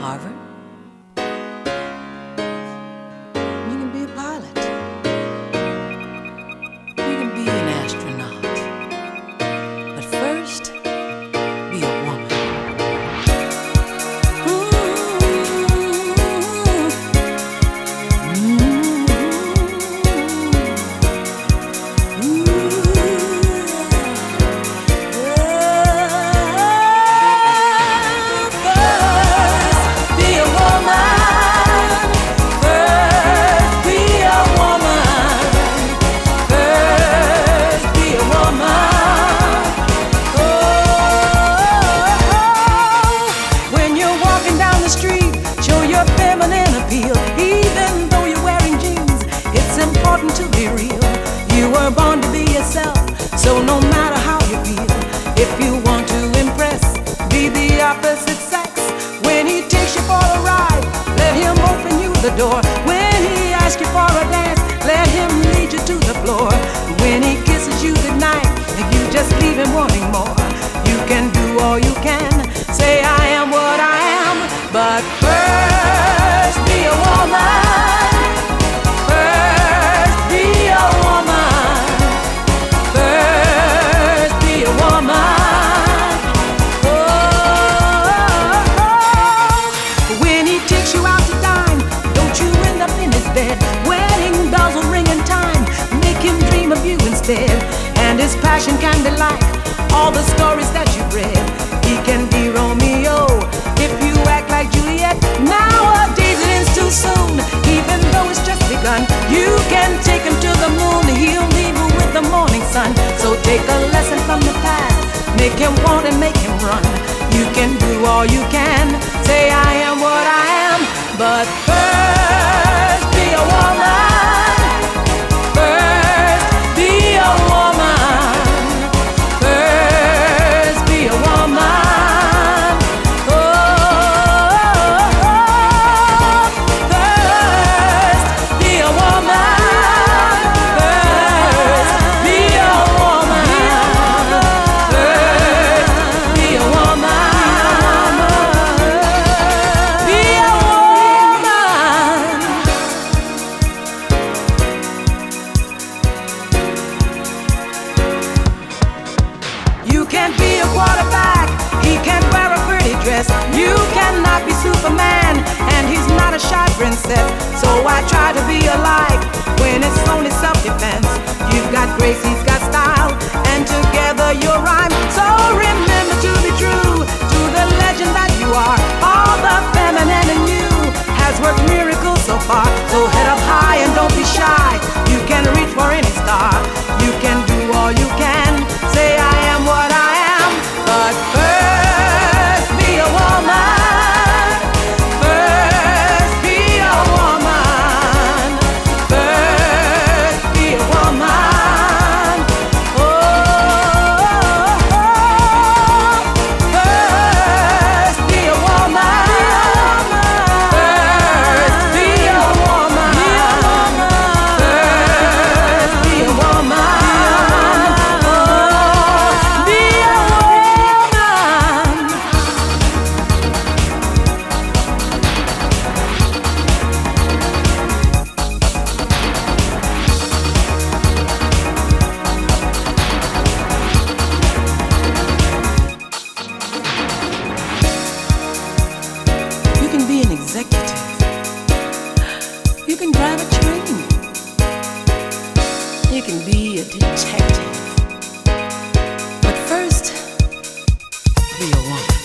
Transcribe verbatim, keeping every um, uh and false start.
Harvard. You can be a pilot. You can be an astronaut. But first, be a woman. To be real, you were born to be yourself. So no matter how you feel, if you want to impress, be the opposite sex. When he takes you for a ride, let him open you the door. When he asks you for a dance, let him lead you to the floor. When he kisses you goodnight, you just leave him wanting more. You can do all you can, say I am what I am, but first be a woman. And his passion can be like all the stories that you've read. He can be Romeo if you act like Juliet. Nowadays it is too soon, even though it's just begun. You can take him to the moon, he'll leave you with the morning sun. So take a lesson from the past, make him want and make him run. You can do all you can, say I am what I am, but first be a woman. You cannot be Superman, and he's not a shy princess. So I try to be alike when it's only self-defense. You've got grace, he's got style, and together you'll rhyme. So remember to be true to the legend that you are. All the feminine in you has worked miracles so far. So head up high and don't be shy. You can reach for any star. You can do all you can, say I am what I am, but first be a woman. You can drive a train. You can be a detective. But first, be a woman.